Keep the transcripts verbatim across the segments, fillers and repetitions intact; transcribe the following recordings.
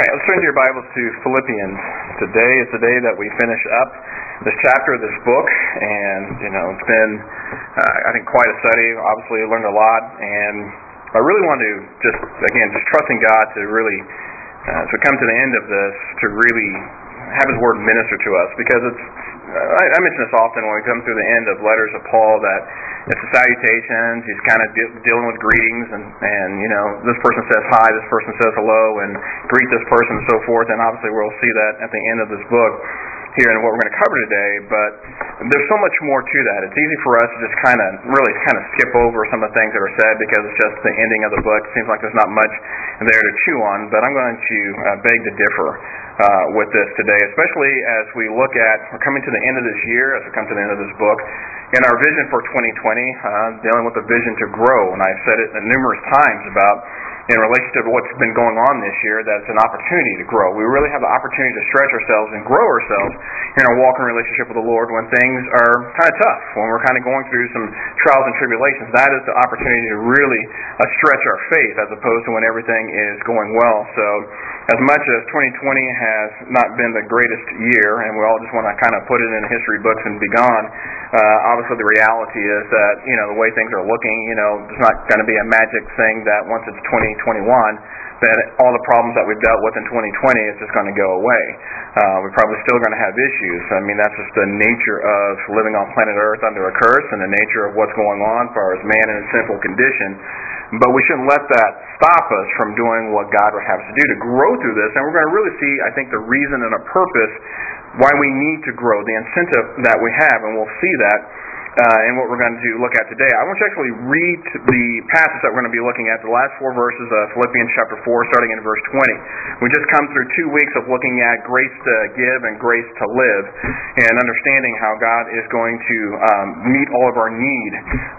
All right, let's turn to your Bibles to Philippians. Today is the day that we finish up this chapter of this book, and, you know, it's been, uh, I think, quite a study. Obviously, I learned a lot, and I really want to just, again, just trusting God to really, uh, as we come to the end of this, to really have His Word minister to us, because it's, uh, I, I mention this often when we come through the end of letters of Paul, that it's the salutations, he's kind of de- dealing with greetings, and, and, you know, this person says hi, this person says hello, and greet this person and so forth, and obviously we'll see that at the end of this book here in what we're going to cover today, but there's so much more to that. It's easy for us to just kind of, really kind of skip over some of the things that are said because it's just the ending of the book. It seems like there's not much there to chew on, but I'm going to uh, beg to differ uh, with this today, especially as we look at, we're coming to the end of this year, as we come to the end of this book, in our vision for twenty twenty, uh, dealing with the vision to grow, and I've said it numerous times about, in relationship to what's been going on this year, that it's an opportunity to grow. We really have the opportunity to stretch ourselves and grow ourselves in our walk and relationship with the Lord when things are kind of tough, when we're kind of going through some trials and tribulations. That is the opportunity to really uh, stretch our faith as opposed to when everything is going well. So as much as twenty twenty has not been the greatest year, and we all just want to kind of put it in history books and be gone, uh, obviously the reality is that, you know, the way things are looking, you know, there's not going to be a magic thing that once it's twenty twenty-one, that all the problems that we've dealt with in twenty twenty is just going to go away. Uh, we're probably still going to have issues. I mean, that's just the nature of living on planet Earth under a curse and the nature of what's going on as far as man in a sinful condition. But we shouldn't let that stop us from doing what God would have us to do to grow through this. And we're going to really see, I think, the reason and a purpose why we need to grow, the incentive that we have, and we'll see that Uh, and what we're going to look at today. I want to actually read the passage that we're going to be looking at, the last four verses of Philippians chapter four, starting in verse twenty. We just come through two weeks of looking at grace to give and grace to live, and understanding how God is going to um, meet all of our need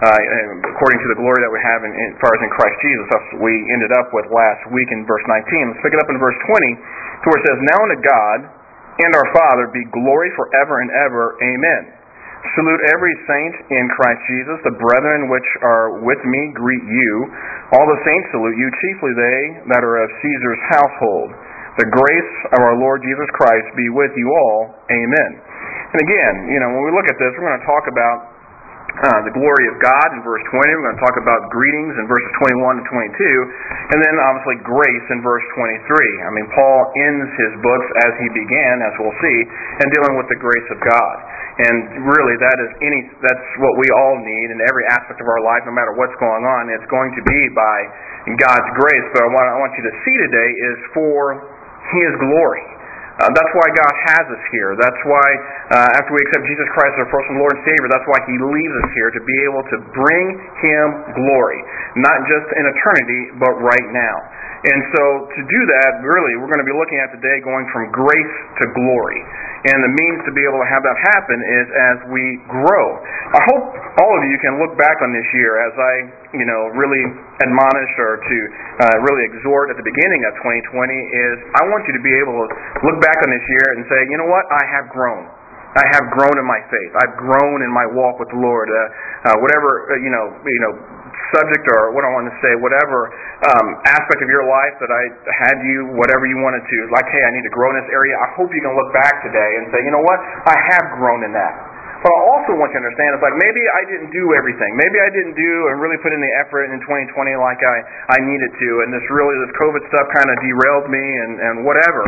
uh, according to the glory that we have in, in, as far as in Christ Jesus. That's what we ended up with last week in verse nineteen. Let's pick it up in verse twenty, to where it says, "Now unto God and our Father be glory forever and ever. Amen. Salute every saint in Christ Jesus. The brethren which are with me greet you. All the saints salute you, chiefly they that are of Caesar's household. The grace of our Lord Jesus Christ be with you all. Amen." And again, you know, when we look at this, we're going to talk about Uh, the glory of God in verse twenty. We're going to talk about greetings in verses twenty-one and twenty-two, and then obviously grace in verse twenty-three. I mean, Paul ends his books as he began, as we'll see, and dealing with the grace of God. And really, that is any that's what we all need in every aspect of our life, no matter what's going on. It's going to be by God's grace. But what I want you to see today is for His glory. Uh, that's why God has us here. That's why, uh, after we accept Jesus Christ as our personal Lord and Savior, that's why He leaves us here, to be able to bring Him glory. Not just in eternity, but right now. And so, to do that, really, we're going to be looking at today going from grace to glory. And the means to be able to have that happen is as we grow. I hope all of you can look back on this year as I, you know, really admonish or to uh, really exhort at the beginning of twenty twenty is I want you to be able to look back on this year and say, you know what, I have grown. I have grown in my faith. I've grown in my walk with the Lord. Uh, uh, whatever, uh, you know, you know, subject or what I want to say, whatever um, aspect of your life that I had you, whatever you wanted to, like, hey, I need to grow in this area. I hope you can look back today and say, you know what, I have grown in that. But I also want you to understand, it's like maybe I didn't do everything. Maybe I didn't do and really put in the effort in twenty twenty like I, I needed to, and this really, this COVID stuff kind of derailed me and, and whatever.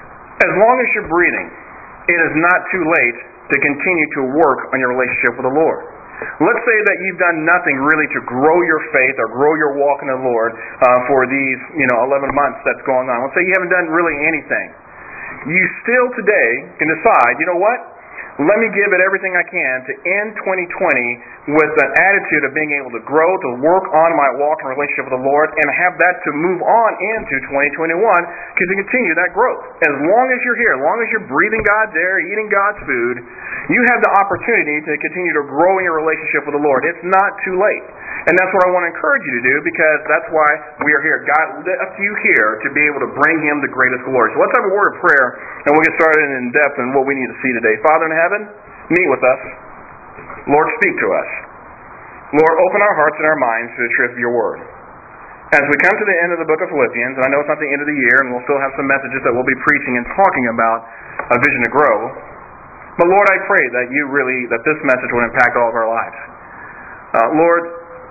As long as you're breathing, it is not too late to continue to work on your relationship with the Lord. Let's say that you've done nothing really to grow your faith or grow your walk in the Lord uh, for these, you know, eleven months that's going on. Let's say you haven't done really anything. You still today can decide, you know what? Let me give it everything I can to end twenty twenty with an attitude of being able to grow, to work on my walk and relationship with the Lord, and have that to move on into twenty twenty-one to continue that growth. As long as you're here, as long as you're breathing God's air, eating God's food, you have the opportunity to continue to grow in your relationship with the Lord. It's not too late. And that's what I want to encourage you to do, because that's why we are here. God left you here to be able to bring Him the greatest glory. So let's have a word of prayer, and we'll get started in depth in what we need to see today. Father in heaven, meet with us. Lord, speak to us. Lord, open our hearts and our minds to the truth of your word. as we come to the end of the book of Philippians, and I know it's not the end of the year, and we'll still have some messages that we'll be preaching and talking about a vision to grow, but Lord, I pray that you really, that this message will impact all of our lives. Uh, Lord,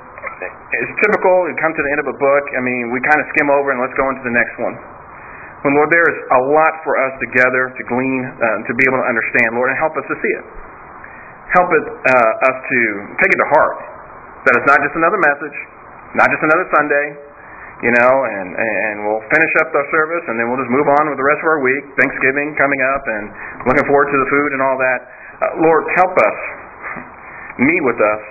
it's typical, you come to the end of a book, I mean, we kind of skim over and let's go into the next one. When, Lord, there is a lot for us to gather, to glean, uh, to be able to understand, Lord, and help us to see it. Help it, uh, us to take it to heart, that it's not just another message, not just another Sunday, you know, and, and we'll finish up our service and then we'll just move on with the rest of our week, Thanksgiving coming up and looking forward to the food and all that. Uh, Lord, help us, meet with us,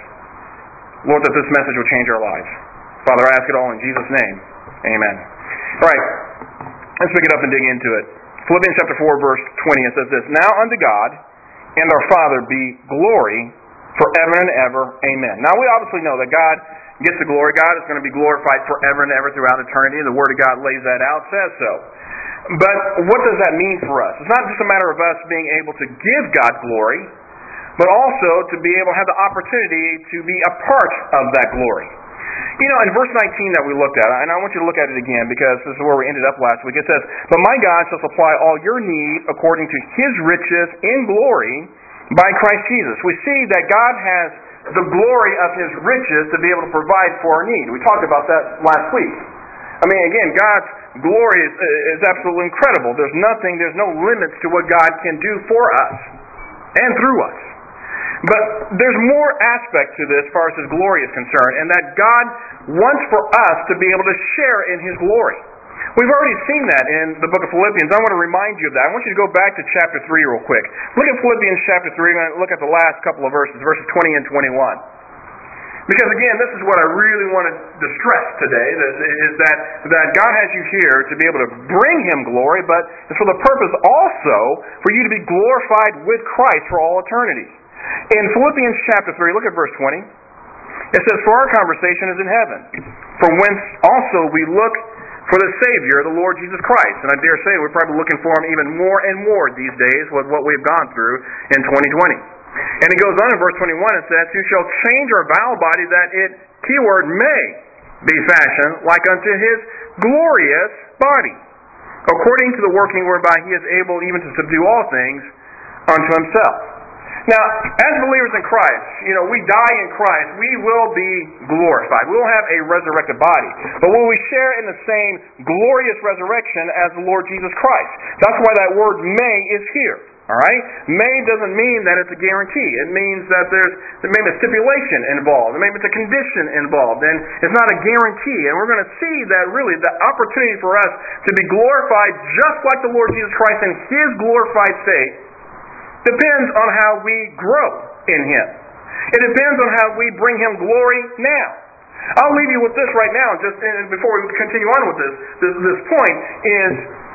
Lord, that this message will change our lives. Father, I ask it all in Jesus' name. Amen. All right, let's pick it up and dig into it. Philippians chapter four, verse twenty, it says this, Now unto God and our Father be glory forever and ever. Amen. Now we obviously know that God gets the glory. God is going to be glorified forever and ever throughout eternity. The Word of God lays that out, says so. But what does that mean for us? It's not just a matter of us being able to give God glory, but also to be able to have the opportunity to be a part of that glory. You know, in verse nineteen that we looked at, and I want you to look at it again because this is where we ended up last week. It says, But my God shall supply all your need according to His riches in glory by Christ Jesus. We see that God has the glory of His riches to be able to provide for our need. We talked about that last week. I mean, again, God's glory is, is absolutely incredible. There's nothing, there's no limits to what God can do for us and through us. But there's more aspect to this as far as His glory is concerned, and that God wants for us to be able to share in His glory. We've already seen that in the book of Philippians. I want to remind you of that. I want you to go back to chapter three real quick. Look at Philippians chapter three. We're going to look at the last couple of verses, verses twenty and twenty-one. Because again, this is what I really want to stress today, that, is that, that God has you here to be able to bring Him glory, but it's for the purpose also for you to be glorified with Christ for all eternity. In Philippians chapter three, look at verse twenty. It says, For our conversation is in heaven, from whence also we look for the Savior, the Lord Jesus Christ. And I dare say we're probably looking for Him even more and more these days with what we've gone through in twenty twenty. And it goes on in verse twenty-one, it says, Who shall change our vile body that it, keyword, may be fashioned like unto His glorious body, according to the working whereby He is able even to subdue all things unto Himself. Now, as believers in Christ, you know, we die in Christ, we will be glorified. We will have a resurrected body. But will we share in the same glorious resurrection as the Lord Jesus Christ? That's why that word may is here. All right? May doesn't mean that it's a guarantee. It means that there's maybe a stipulation involved. Maybe it's a condition involved. And it's not a guarantee. And we're going to see that really the opportunity for us to be glorified just like the Lord Jesus Christ in His glorified state depends on how we grow in Him. It depends on how we bring Him glory now. I'll leave you with this right now, just and before we continue on with this, this, this point is,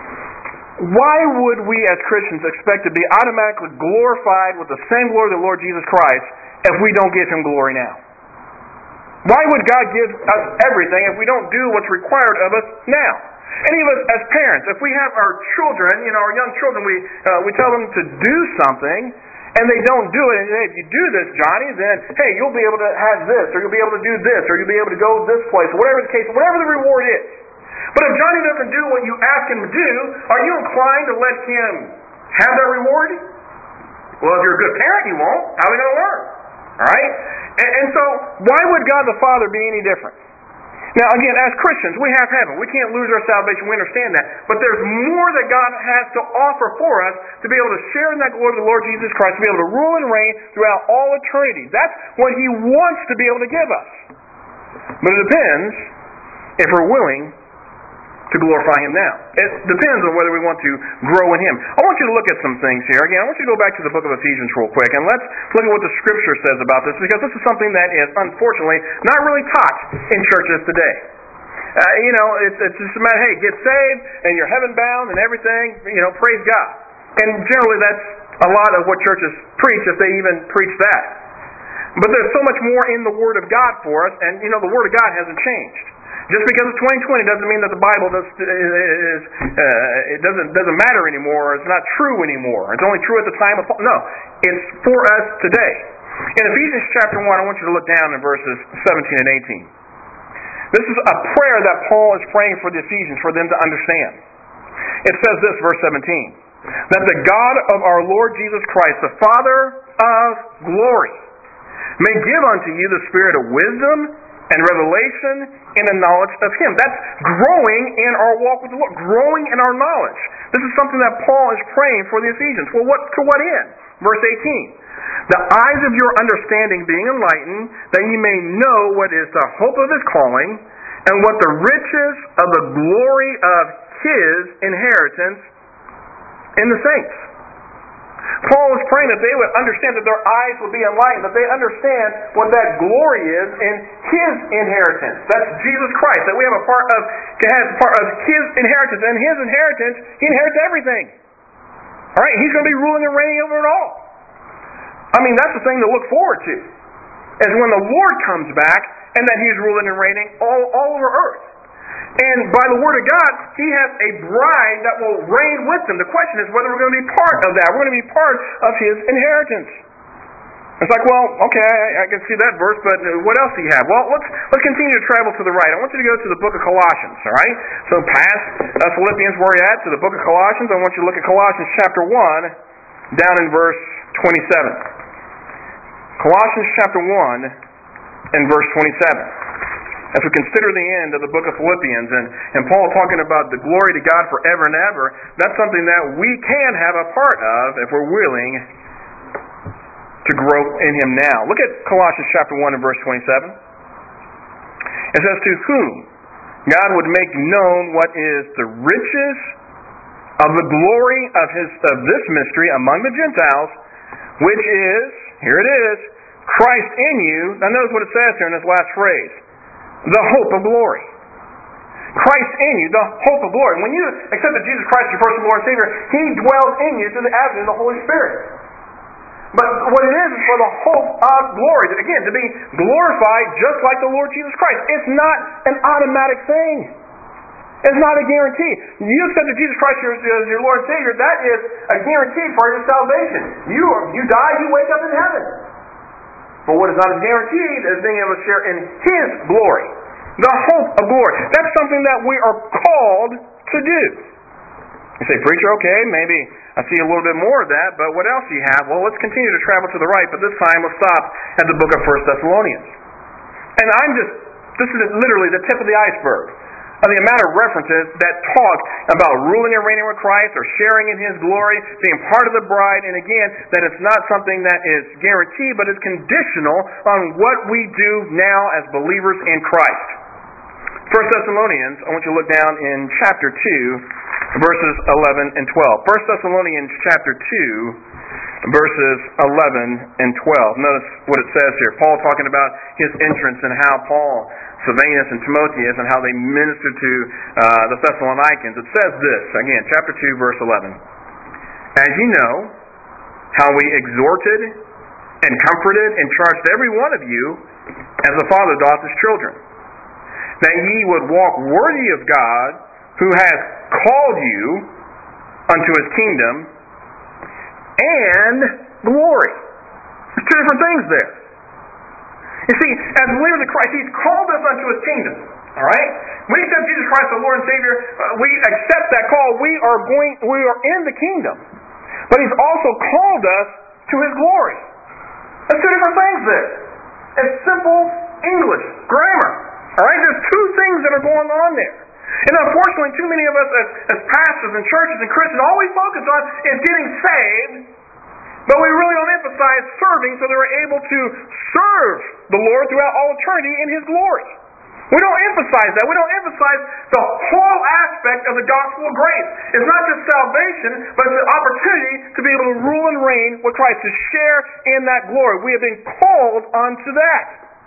why would we as Christians expect to be automatically glorified with the same glory of the Lord Jesus Christ if we don't give Him glory now? Why would God give us everything if we don't do what's required of us now? Any of us as parents, if we have our children, you know, our young children, we uh, we tell them to do something, and they don't do it, and hey, if you do this, Johnny, then, hey, you'll be able to have this, or you'll be able to do this, or you'll be able to go this place, whatever the case, whatever the reward is. But if Johnny doesn't do what you ask him to do, are you inclined to let him have that reward? Well, if you're a good parent, you won't. How are we going to learn? All right? And, and so, why would God the Father be any different? Now, again, as Christians, we have heaven. We can't lose our salvation. We understand that. But there's more that God has to offer for us to be able to share in that glory of the Lord Jesus Christ, to be able to rule and reign throughout all eternity. That's what He wants to be able to give us. But it depends if we're willing to glorify Him now. It depends on whether we want to grow in Him. I want you to look at some things here. Again, I want you to go back to the book of Ephesians real quick, and let's look at what the Scripture says about this, because this is something that is, unfortunately, not really taught in churches today. Uh, you know, it's, it's just a matter, hey, get saved, and you're heaven-bound and everything, you know, praise God. And generally that's a lot of what churches preach, if they even preach that. But there's so much more in the Word of God for us, and, you know, the Word of God hasn't changed. Just because it's twenty twenty doesn't mean that the Bible does, is, uh, it doesn't doesn't matter anymore. It's not true anymore. It's only true at the time of Paul. No, it's for us today. In Ephesians chapter one, I want you to look down in verses seventeen and eighteen. This is a prayer that Paul is praying for the Ephesians, for them to understand. It says this, verse seventeen, that the God of our Lord Jesus Christ, the Father of glory, may give unto you the spirit of wisdom and revelation in the knowledge of Him. That's growing in our walk with the Lord, growing in our knowledge. This is something that Paul is praying for the Ephesians. Well, what to what end? Verse eighteen. The eyes of your understanding being enlightened, that ye may know what is the hope of His calling, and what the riches of the glory of His inheritance in the saints. Paul is praying that they would understand, that their eyes would be enlightened, that they understand what that glory is in His inheritance. That's Jesus Christ, that we have a part of, has part of His inheritance. And His inheritance, He inherits everything. All right, He's going to be ruling and reigning over it all. I mean, that's the thing to look forward to, is when the Lord comes back and that He's ruling and reigning all, all over earth. And by the Word of God, He has a bride that will reign with Him. The question is whether we're going to be part of that. We're going to be part of His inheritance. It's like, well, okay, I, I can see that verse, but what else do you have? Well, let's let's continue to travel to the right. I want you to go to the book of Colossians, all right? So past uh, Philippians, where you're at, to the book of Colossians. I want you to look at Colossians chapter one, down in verse twenty-seven. Colossians chapter one and verse twenty-seven. As we consider the end of the book of Philippians, and, and Paul talking about the glory to God forever and ever, that's something that we can have a part of if we're willing to grow in Him now. Look at Colossians chapter one and verse twenty-seven. It says, to whom God would make known what is the riches of the glory of His of this mystery among the Gentiles, which is, here it is, Christ in you. Now notice what it says here in this last phrase. The hope of glory. Christ in you, the hope of glory. When you accept that Jesus Christ is your personal Lord and Savior, He dwells in you through the avenue of the Holy Spirit. But what it is is for the hope of glory. Again, to be glorified just like the Lord Jesus Christ. It's not an automatic thing. It's not a guarantee. You accept that Jesus Christ as your Lord and Savior, that is a guarantee for your salvation. You, you die, you wake up in heaven. But what is not as guaranteed is being able to share in His glory. The hope of glory. That's something that we are called to do. You say, preacher, okay, maybe I see a little bit more of that, but what else do you have? Well, let's continue to travel to the right, but this time let's stop at the book of First Thessalonians. And I'm just, this is literally the tip of the iceberg of the amount of references that talk about ruling and reigning with Christ or sharing in His glory, being part of the bride, and again, that it's not something that is guaranteed, but is conditional on what we do now as believers in Christ. First Thessalonians, I want you to look down in chapter two, verses eleven and twelve. First Thessalonians chapter two, verses eleven and twelve. Notice what it says here. Paul talking about his entrance and how Paul, Silvanus, and Timotheus, and how they ministered to uh, the Thessalonians. It says this, again, chapter two, verse eleven. As ye know, how we exhorted and comforted and charged every one of you, as the Father doth His children, that ye would walk worthy of God, who hath called you unto His kingdom and glory. There's two different things there. You see, as believers of Christ, He's called us unto His kingdom. All right? When we accept Jesus Christ, the Lord and Savior, uh, we accept that call. We are going. We are in the kingdom, but He's also called us to His glory. There's two different things there. It's simple English grammar. All right? There's two things that are going on there. And unfortunately, too many of us as, as pastors and churches and Christians, all we focus on is getting saved, but we really don't emphasize serving so that we're able to serve the Lord throughout all eternity in His glory. We don't emphasize that. We don't emphasize the whole aspect of the gospel of grace. It's not just salvation, but it's an opportunity to be able to rule and reign with Christ, to share in that glory. We have been called unto that.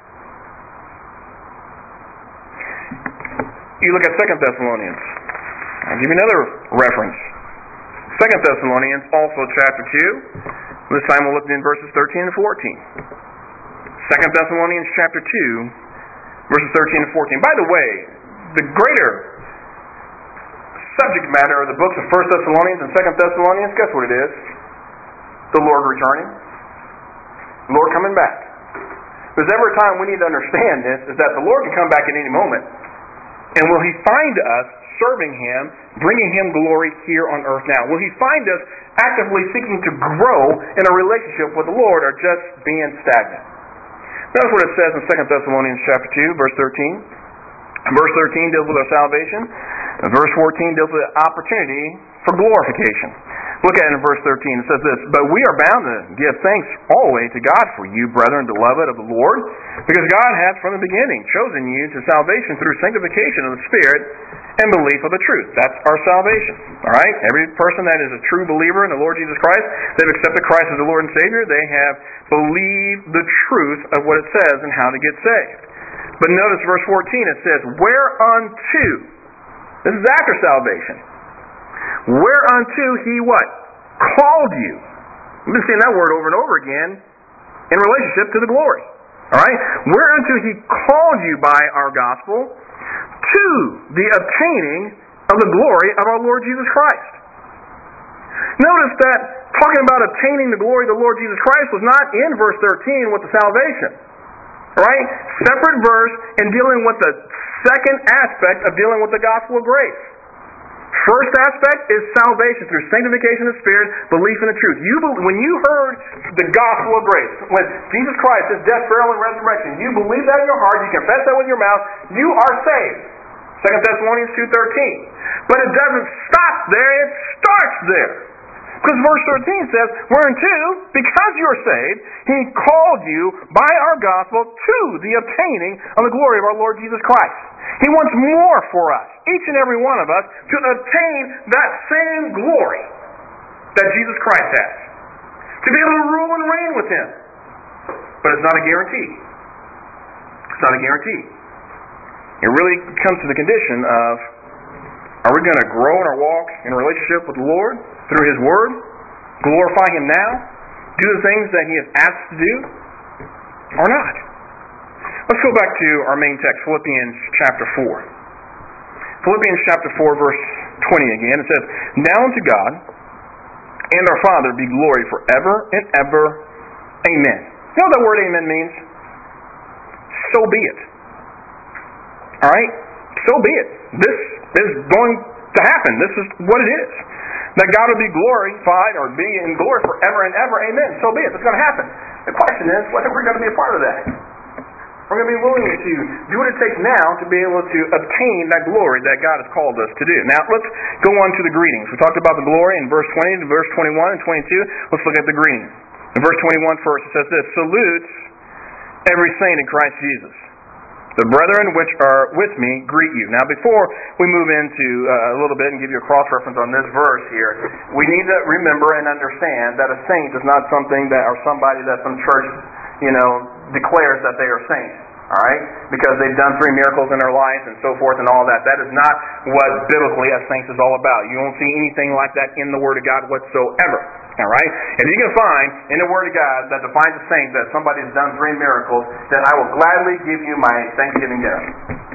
You look at Second Thessalonians. I'll give you another reference. Second Thessalonians, also chapter two. This time we'll look in verses thirteen and fourteen. Second Thessalonians chapter two, verses thirteen and fourteen. By the way, the greater subject matter of the books of First Thessalonians and Second Thessalonians, guess what it is? The Lord returning. The Lord coming back. there's ever a time we need to understand this, is that the Lord can come back at any moment. And will He find us serving Him, bringing Him glory here on earth now? Will He find us actively seeking to grow in a relationship with the Lord, or just being stagnant? Notice what it says in Second Thessalonians chapter two, verse thirteen. Verse thirteen deals with our salvation. And verse fourteen deals with the opportunity for glorification. Look at it in verse thirteen. It says this, "But we are bound to give thanks always to God for you, brethren, beloved of the Lord, because God hath from the beginning chosen you to salvation through sanctification of the Spirit and belief of the truth." That's our salvation. All right? Every person that is a true believer in the Lord Jesus Christ, they've accepted Christ as the Lord and Savior. They have believed the truth of what it says and how to get saved. But notice verse fourteen, it says, "Whereunto," this is after salvation, "whereunto He" what? "Called you." We've been seeing that word over and over again in relationship to the glory. All right? "Whereunto He called you by our gospel to the obtaining of the glory of our Lord Jesus Christ." Notice that talking about obtaining the glory of the Lord Jesus Christ was not in verse thirteen with the salvation. Right? Separate verse in dealing with the second aspect of dealing with the gospel of grace. First aspect is salvation through sanctification of the Spirit, belief in the truth. You, when you heard the gospel of grace, when Jesus Christ, His death, burial, and resurrection, you believe that in your heart, you confess that with your mouth, you are saved. Second Thessalonians two thirteen. But it doesn't stop there, it starts there. Because verse thirteen says, "Whereunto, because you are saved, He called you by our gospel to the obtaining of the glory of our Lord Jesus Christ." He wants more for us, each and every one of us, to obtain that same glory that Jesus Christ has. To be able to rule and reign with Him. But it's not a guarantee. It's not a guarantee. It really comes to the condition of, are we going to grow in our walk in a relationship with the Lord through His Word, glorify Him now, do the things that He has asked to do, or not? Let's go back to our main text, Philippians chapter four. Philippians chapter four, verse twenty again. It says, "Now unto God and our Father be glory forever and ever. Amen." You know what that word amen means? So be it. Alright? So be it. This is going to happen. This is what it is. That God will be glorified or be in glory forever and ever. Amen. So be it. It's going to happen. The question is, whether we're going to be a part of that. We're going to be willing to do what it takes now to be able to obtain that glory that God has called us to do. Now, let's go on to the greetings. We talked about the glory in verse twenty to verse twenty-one and twenty-two. Let's look at the greetings. In verse twenty-one first, it says this, "Salutes every saint in Christ Jesus. The brethren which are with me greet you." Now, before we move into uh, a little bit and give you a cross-reference on this verse here, we need to remember and understand that a saint is not something that, or somebody that some church, you know, declares that they are saints. All right? Because they've done three miracles in their life and so forth and all that. That is not what biblically a saint is all about. You won't see anything like that in the Word of God whatsoever. All right? If you can find in the Word of God that defines a saint that somebody has done three miracles, then I will gladly give you my Thanksgiving gift.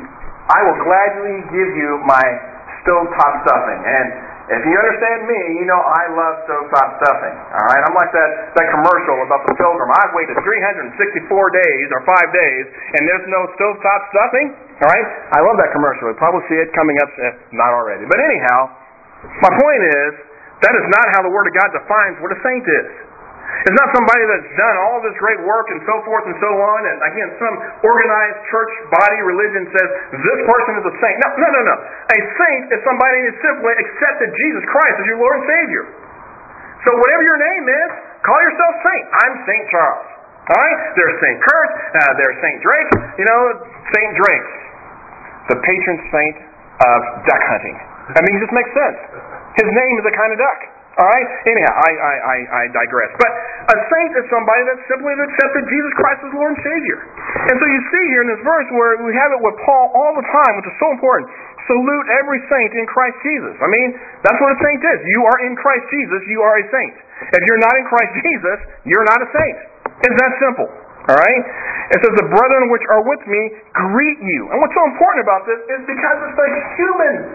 I will gladly give you my stovetop stuffing. And if you understand me, you know I love stovetop stuffing. All right? I'm like that, that commercial about the pilgrim. I've waited three hundred sixty-four days or five days, and there's no stovetop stuffing. All right? I love that commercial. You'll probably see it coming up, if not already. But anyhow, my point is, that is not how the Word of God defines what a saint is. It's not somebody that's done all this great work and so forth and so on, and again, some organized church body religion says, this person is a saint. No, no, no, no. A saint is somebody who simply accepted Jesus Christ as your Lord and Savior. So whatever your name is, call yourself saint. I'm Saint Charles. Alright? There's Saint Kurt, uh, there's Saint Drake, you know, Saint Drake. The patron saint of duck hunting. I mean, it just makes sense. His name is a kind of duck. Alright? Anyhow, I, I, I, I digress. But a saint is somebody that simply accepted Jesus Christ as Lord and Savior. And so you see here in this verse where we have it with Paul all the time, which is so important. Salute every saint in Christ Jesus. I mean, that's what a saint is. You are in Christ Jesus, you are a saint. If you're not in Christ Jesus, you're not a saint. It's that simple. Alright? It says, the brethren which are with me greet you. And what's so important about this is because it's the human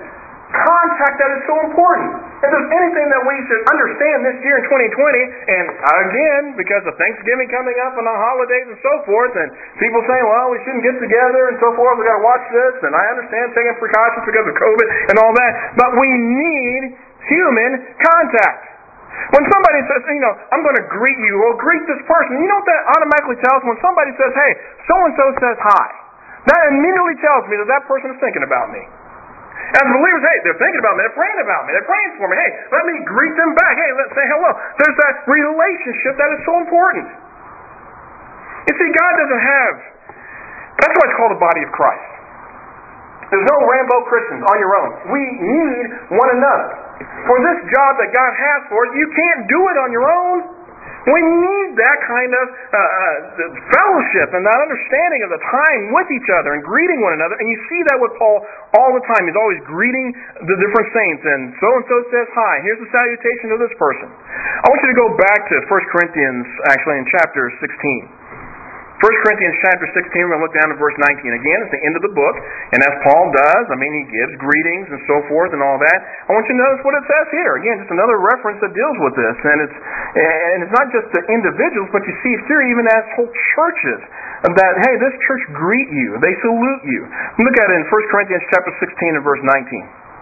contact that is so important. If there's anything that we should understand this year in twenty twenty, and again, because of Thanksgiving coming up and the holidays and so forth, and people saying, well, we shouldn't get together and so forth, we've got to watch this, and I understand taking precautions because of COVID and all that, but we need human contact. When somebody says, you know, I'm going to greet you, or greet this person, you know what that automatically tells? When somebody says, hey, so-and-so says hi, that immediately tells me that that person is thinking about me. As believers, hey, they're thinking about me, they're praying about me, they're praying for me. Hey, let me greet them back. Hey, let's say hello. There's that relationship that is so important. You see, God doesn't have, that's why it's called the body of Christ. There's no Rambo Christians on your own. We need one another. For this job that God has for us, you can't do it on your own. We need that kind of uh, uh, fellowship and that understanding of the time with each other and greeting one another. And you see that with Paul all the time. He's always greeting the different saints. And so-and-so says hi. Here's the salutation to this person. I want you to go back to First Corinthians, actually, in chapter sixteen. First Corinthians chapter sixteen, we're going to look down to verse nineteen. Again, it's the end of the book. And as Paul does, I mean, he gives greetings and so forth and all that. I want you to notice what it says here. Again, just another reference that deals with this. And it's and it's not just the individuals, but you see here even as whole churches that, hey, this church greet you. They salute you. Look at it in First Corinthians chapter sixteen and verse nineteen.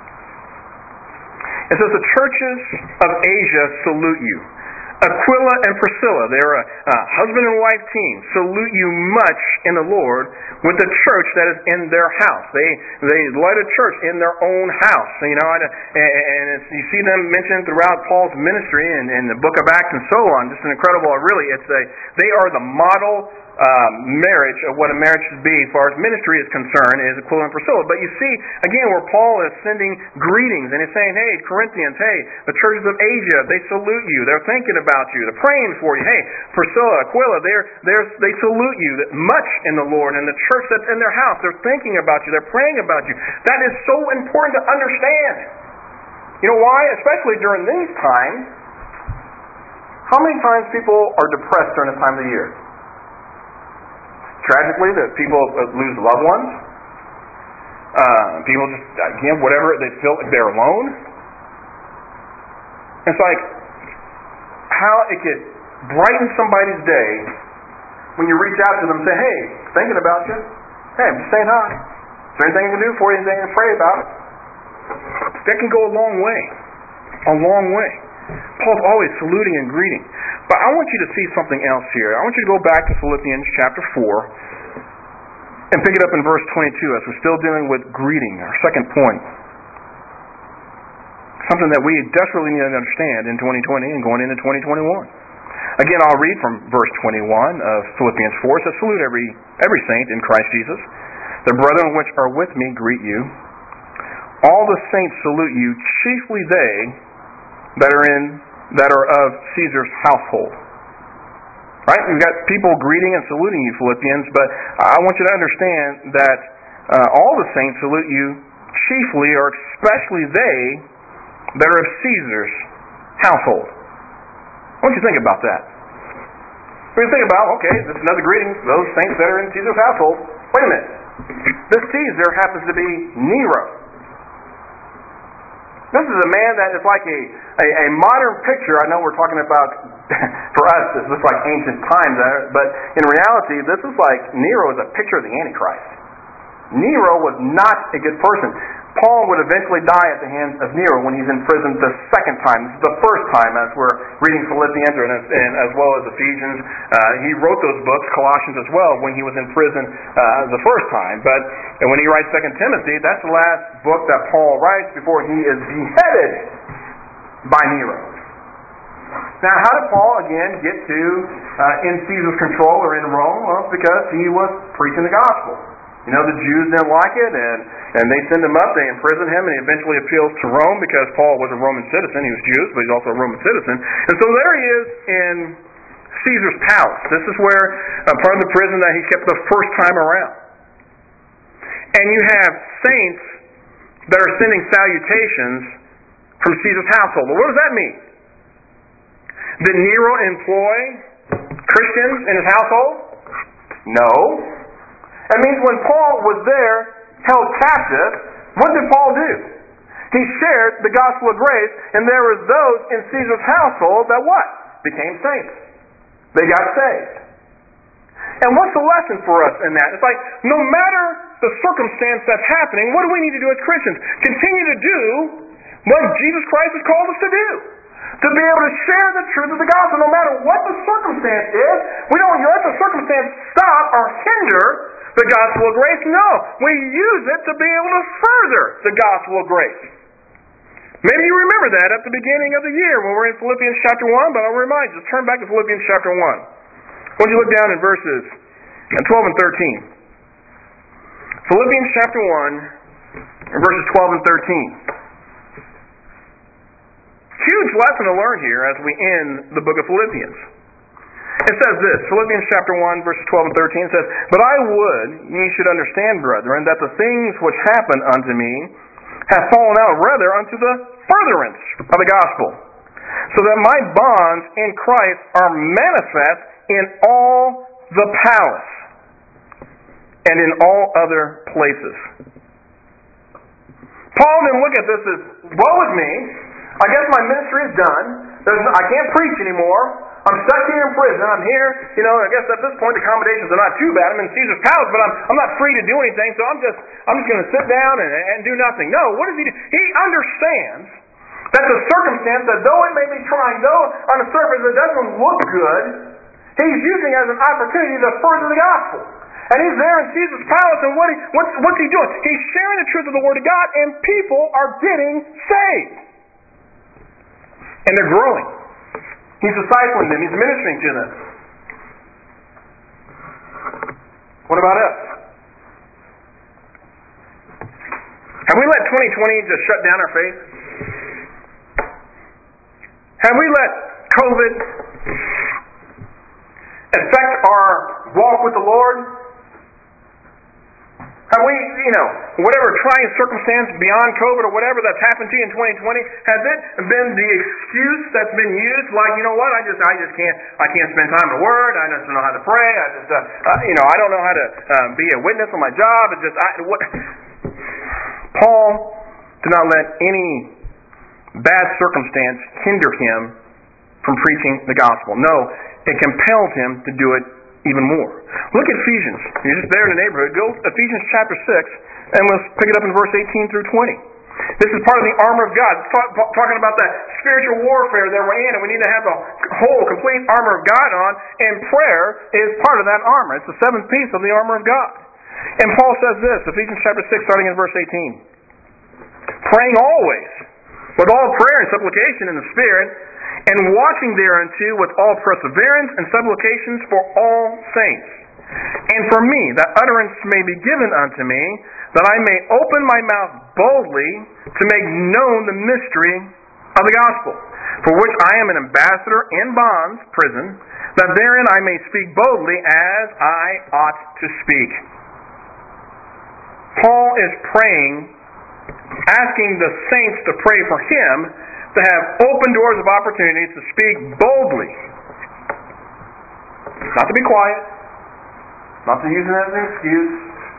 It says, the churches of Asia salute you. Aquila and Priscilla, they're a, a husband and wife team, salute you much in the Lord with the church that is in their house. They they led a church in their own house. You know, and, and it's, you see them mentioned throughout Paul's ministry and in the book of Acts and so on. Just an incredible, really, it's a they are the model Uh, marriage of what a marriage should be as far as ministry is concerned is Aquila and Priscilla. But you see, again, where Paul is sending greetings and he's saying, hey, Corinthians, hey, the churches of Asia, they salute you. They're thinking about you. They're praying for you. Hey, Priscilla, Aquila, they're, they're, they salute you much in the Lord. And the church that's in their house, they're thinking about you. They're praying about you. That is so important to understand. You know why? Especially during these times. How many times people are depressed during this time of the year? Tragically, that people lose loved ones. Uh, people just, again, whatever, they feel like they're alone. It's like how it could brighten somebody's day when you reach out to them and say, hey, thinking about you. Hey, I'm just saying hi. Is there anything I can do for you? Anything I can pray about? That can go a long way. A long way. Paul's always saluting and greeting. But I want you to see something else here. I want you to go back to Philippians chapter four and pick it up in verse twenty-two as we're still dealing with greeting, our second point. Something that we desperately need to understand in twenty twenty and going into twenty twenty-one. Again, I'll read from verse twenty-one of Philippians four. It says, salute every, every saint in Christ Jesus. The brethren which are with me greet you. All the saints salute you, chiefly they that are in that are of Caesar's household. Right? We've got people greeting and saluting you, Philippians, but I want you to understand that uh, all the saints salute you, chiefly or especially they that are of Caesar's household. I want you to think about that. When you think about, okay, this is another greeting, those saints that are in Caesar's household. Wait a minute. This Caesar happens to be Nero. This is a man that is like a, a, a modern picture. I know we're talking about, for us, this looks like ancient times, but in reality, this is like Nero is a picture of the Antichrist. Nero was not a good person. Paul would eventually die at the hands of Nero when he's in prison the second time. This is the first time, as we're reading Philippians and, and as well as Ephesians. Uh, he wrote those books, Colossians as well, when he was in prison uh, the first time. But and when he writes Second Timothy, that's the last book that Paul writes before he is beheaded by Nero. Now, how did Paul, again, get to uh, in Caesar's control or in Rome? Well, it's because he was preaching the gospel. You know, the Jews didn't like it, and, and they send him up, they imprison him, and he eventually appeals to Rome because Paul was a Roman citizen. He was Jewish, but he's also a Roman citizen. And so there he is in Caesar's palace. This is where, uh, part of the prison that he kept the first time around. And you have saints that are sending salutations from Caesar's household. Well, what does that mean? Did Nero employ Christians in his household? No. That means when Paul was there, held captive, what did Paul do? He shared the gospel of grace, and there was those in Caesar's household that what? Became saints. They got saved. And what's the lesson for us in that? It's like, no matter the circumstance that's happening, what do we need to do as Christians? Continue to do what Jesus Christ has called us to do. To be able to share the truth of the gospel, no matter what the circumstance is. We don't let the circumstance stop or hinder the gospel of grace. No, we use it to be able to further the gospel of grace. Maybe you remember that at the beginning of the year when we're in Philippians chapter one, but I'll remind you, just turn back to Philippians chapter one. Why don't you look down in verses twelve and thirteen. Philippians chapter one, verses twelve and thirteen. Huge lesson to learn here as we end the book of Philippians. It says this, Philippians chapter one, verses twelve and thirteen says, But I would ye should understand, brethren, that the things which happen unto me have fallen out rather unto the furtherance of the gospel, so that my bonds in Christ are manifest in all the palace and in all other places. Paul didn't look at this as, woe is me, I guess my ministry is done, There's no, I can't preach anymore, I'm stuck here in prison, I'm here, you know, I guess at this point the accommodations are not too bad, I'm in Caesar's palace, but I'm, I'm not free to do anything, so I'm just I'm just going to sit down and, and do nothing. No, what does he do? He understands that the circumstance, that though it may be trying, though on the surface it doesn't look good, he's using it as an opportunity to further the gospel. And he's there in Caesar's palace, and what he, what's, what's he doing? He's sharing the truth of the Word of God, and people are getting saved. And they're growing. He's discipling them. He's ministering to them. What about us? Have we let twenty twenty just shut down our faith? Have we let COVID affect our walk with the Lord? Have we, you know, whatever trying circumstance beyond COVID or whatever that's happened to you in twenty twenty, has it been the excuse that's been used? Like, you know what, I just, I just can't, I can't spend time in the Word. I just don't know how to pray. I just, uh, uh, you know, I don't know how to uh, be a witness on my job. It's just, I, what? Paul did not let any bad circumstance hinder him from preaching the gospel. No, it compelled him to do it even more. Look at Ephesians. You're just there in the neighborhood. Go to Ephesians chapter six, and let's pick it up in verse eighteen through twenty. This is part of the armor of God. It's talk, talking about that spiritual warfare that we're in, and we need to have the whole, complete armor of God on, and prayer is part of that armor. It's the seventh piece of the armor of God. And Paul says this, Ephesians chapter six, starting in verse eighteen. Praying always, with all prayer and supplication in the Spirit, and watching thereunto with all perseverance and supplications for all saints. And for me, that utterance may be given unto me, that I may open my mouth boldly to make known the mystery of the gospel, for which I am an ambassador in bonds, prison, that therein I may speak boldly as I ought to speak. Paul is praying, asking the saints to pray for him, to have open doors of opportunities to speak boldly. Not to be quiet, not to use it as an excuse,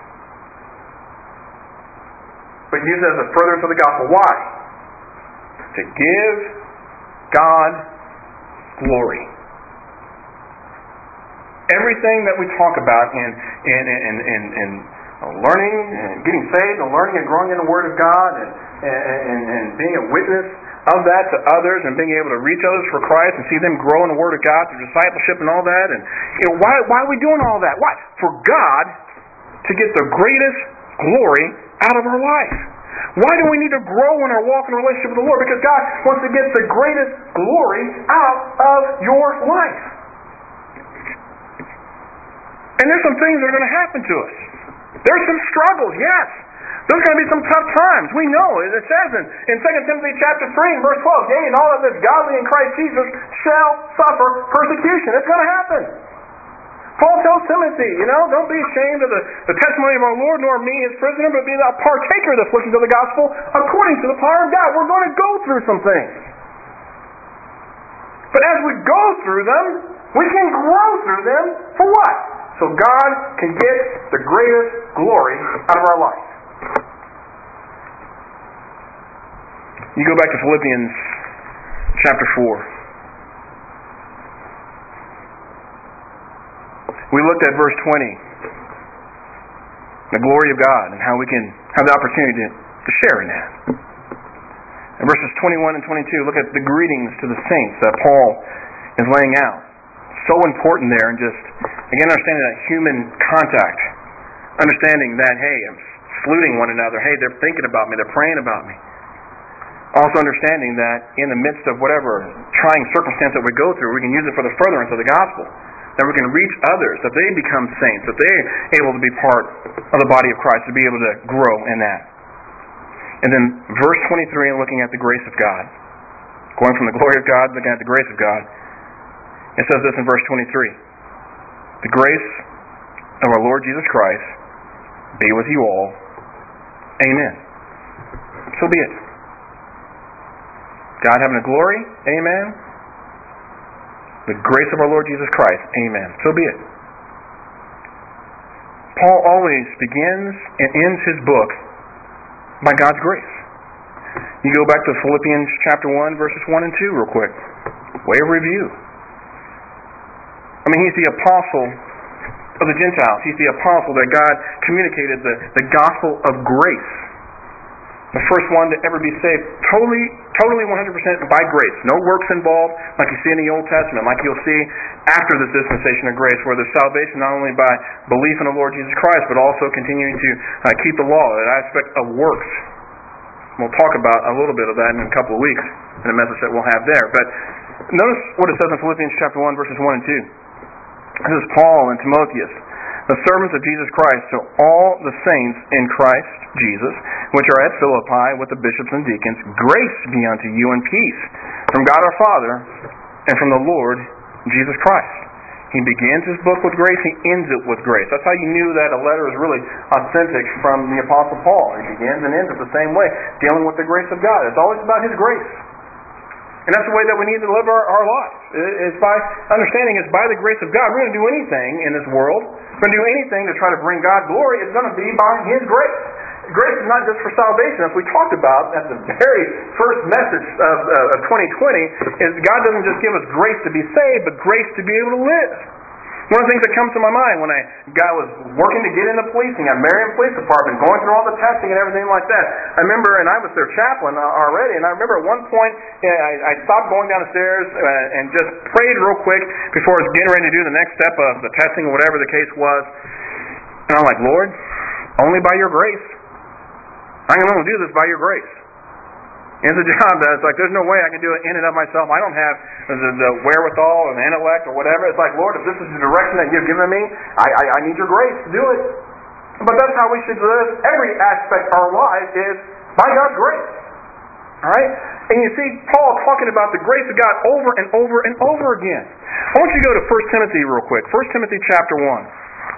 but use it as a furtherance of the gospel. Why? To give God glory. Everything that we talk about in, in, in, in, in learning and getting saved and learning and growing in the Word of God and, and, and being a witness of that to others and being able to reach others for Christ and see them grow in the Word of God through discipleship and all that. And you know, why why are we doing all that? Why? For God to get the greatest glory out of our life. Why do we need to grow in our walk and relationship with the Lord? Because God wants to get the greatest glory out of your life. And there's some things that are going to happen to us. There's some struggles, yes. There's going to be some tough times. We know it. It says in, in Second Timothy chapter three and verse twelve, yea, and all of this godly in Christ Jesus shall suffer persecution. It's going to happen. Paul tells Timothy, you know, don't be ashamed of the, the testimony of our Lord, nor me his prisoner, but be thou partaker of the afflictions of the gospel according to the power of God. We're going to go through some things. But as we go through them, we can grow through them for what? So God can get the greatest glory out of our life. You go back to Philippians chapter four. We looked at verse twenty. The glory of God and how we can have the opportunity to, to share in that. In verses twenty-one and twenty-two, look at the greetings to the saints that Paul is laying out. So important there, and just, again, understanding that human contact. Understanding that, hey, I'm saluting one another. Hey, they're thinking about me. They're praying about me. Also understanding that in the midst of whatever trying circumstance that we go through, we can use it for the furtherance of the gospel. That we can reach others, that they become saints, that they're able to be part of the body of Christ, to be able to grow in that. And then verse twenty-three, looking at the grace of God. Going from the glory of God, looking at the grace of God. It says this in verse twenty-three. The grace of our Lord Jesus Christ be with you all. Amen. So be it. God having the glory. Amen. The grace of our Lord Jesus Christ. Amen. So be it. Paul always begins and ends his book by God's grace. You go back to Philippians chapter one, verses one and two real quick. Way of review. I mean, he's the apostle of the Gentiles. He's the apostle that God communicated the, the gospel of grace. The first one to ever be saved totally, totally one hundred percent by grace. No works involved, like you see in the Old Testament, like you'll see after the dispensation of grace, where there's salvation not only by belief in the Lord Jesus Christ, but also continuing to uh, keep the law, that aspect of works. We'll talk about a little bit of that in a couple of weeks in a message that we'll have there. But notice what it says in Philippians chapter one, verses one and two. This is Paul and Timotheus, the servants of Jesus Christ, to all the saints in Christ Jesus, which are at Philippi with the bishops and deacons. Grace be unto you and peace from God our Father and from the Lord Jesus Christ. He begins his book with grace, he ends it with grace. That's how you knew that a letter is really authentic from the Apostle Paul. He begins and ends it the same way, dealing with the grace of God. It's always about his grace. And that's the way that we need to live our, our lives. It's by understanding it's by the grace of God. We're going to do anything in this world. We're going to do anything to try to bring God glory. It's going to be by His grace. Grace is not just for salvation. As we talked about at the very first message of, uh, of twenty twenty, is God doesn't just give us grace to be saved, but grace to be able to live. One of the things that comes to my mind when I God was working to get into policing at Marion Police Department, going through all the testing and everything like that. I remember, and I was their chaplain already, and I remember at one point I, I stopped going down the stairs uh, and just prayed real quick before I was getting ready to do the next step of the testing, whatever the case was. And I'm like, Lord, only by your grace. I can only do this by your grace. It's a job that it's like, there's no way I can do it in and of myself. I don't have the, the wherewithal or the intellect or whatever. It's like, Lord, if this is the direction that you've given me, I, I, I need your grace to do it. But that's how we should live. Every aspect of our life is by God's grace. Alright? And you see Paul talking about the grace of God over and over and over again. I want you to go to First Timothy real quick. First Timothy chapter one.